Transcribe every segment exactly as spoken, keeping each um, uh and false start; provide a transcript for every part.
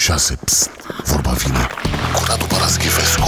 șase. Psst, vorba vine cu Radu Paraschivescu.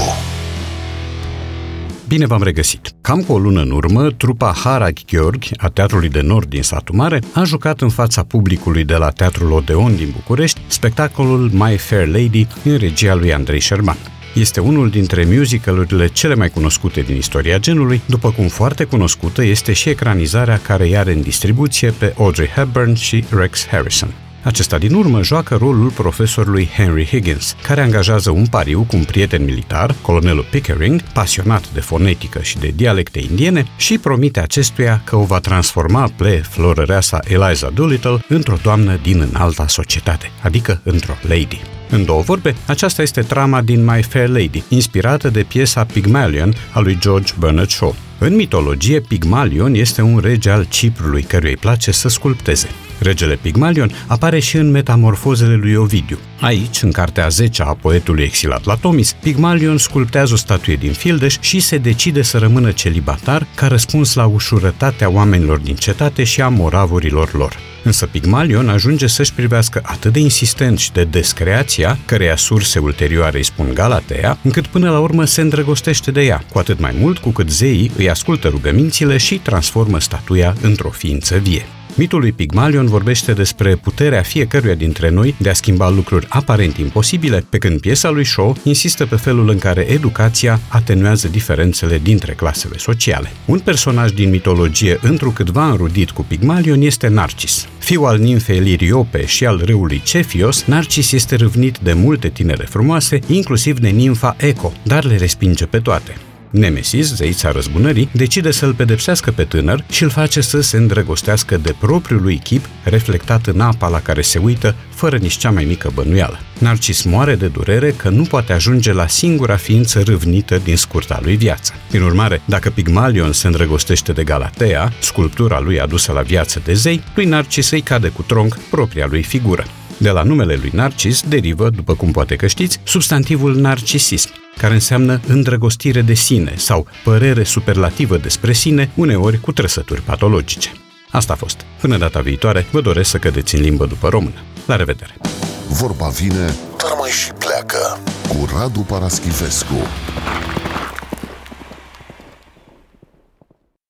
Bine v-am regăsit! Cam cu o lună în urmă, trupa Harag Gheorghi a Teatrului de Nord din Satul Mare a jucat în fața publicului de la Teatrul Odeon din București spectacolul My Fair Lady în regia lui Andrei Șerban. Este unul dintre musicalurile cele mai cunoscute din istoria genului, după cum foarte cunoscută este și ecranizarea care îi are în distribuție pe Audrey Hepburn și Rex Harrison. Acesta din urmă joacă rolul profesorului Henry Higgins, care angajează un pariu cu un prieten militar, colonelul Pickering, pasionat de fonetică și de dialecte indiene, și promite acestuia că o va transforma pe florăreasa Eliza Doolittle într-o doamnă din înalta societate, adică într-o lady. În două vorbe, aceasta este trama din My Fair Lady, inspirată de piesa Pygmalion a lui George Bernard Shaw. În mitologie, Pygmalion este un rege al Ciprului, căruia îi place să sculpteze. Regele Pygmalion apare și în Metamorfozele lui Ovidiu. Aici, în cartea a zecea a poetului exilat Latomis, Pygmalion sculptează o statuie din fildeș și se decide să rămână celibatar ca răspuns la ușurătatea oamenilor din cetate și a moravurilor lor. Însă Pygmalion ajunge să-și privească atât de insistent și de des creația, căreia surse ulterioare îi spun Galatea, încât până la urmă se îndrăgostește de ea, cu atât mai mult cu cât zeii îi ascultă rugămințile și transformă statuia într-o ființă vie. Mitul lui Pygmalion vorbește despre puterea fiecăruia dintre noi de a schimba lucruri aparent imposibile, pe când piesa lui Shaw insistă pe felul în care educația atenuează diferențele dintre clasele sociale. Un personaj din mitologie întrucâtva înrudit cu Pygmalion este Narcis. Fiul al nimfei Liriope și al râului Cefios, Narcis este râvnit de multe tinere frumoase, inclusiv de nimfa Eco, dar le respinge pe toate. Nemesis, zeița răzbunării, decide să-l pedepsească pe tânăr și îl face să se îndrăgostească de propriul lui chip, reflectat în apa la care se uită, fără nici cea mai mică bănuială. Narcis moare de durere că nu poate ajunge la singura ființă râvnită din scurta lui viață. Prin urmare, dacă Pygmalion se îndrăgostește de Galatea, sculptura lui adusă la viață de zei, lui Narcis îi cade cu tronc propria lui figură. De la numele lui Narcis derivă, după cum poate că știți, substantivul narcisism, care înseamnă îndrăgostire de sine sau părere superlativă despre sine, uneori cu trăsături patologice. Asta a fost. Până data viitoare, vă doresc să cădeți în limbă după română. La revedere! Vorba vine, dar mai și pleacă cu Radu Paraschivescu.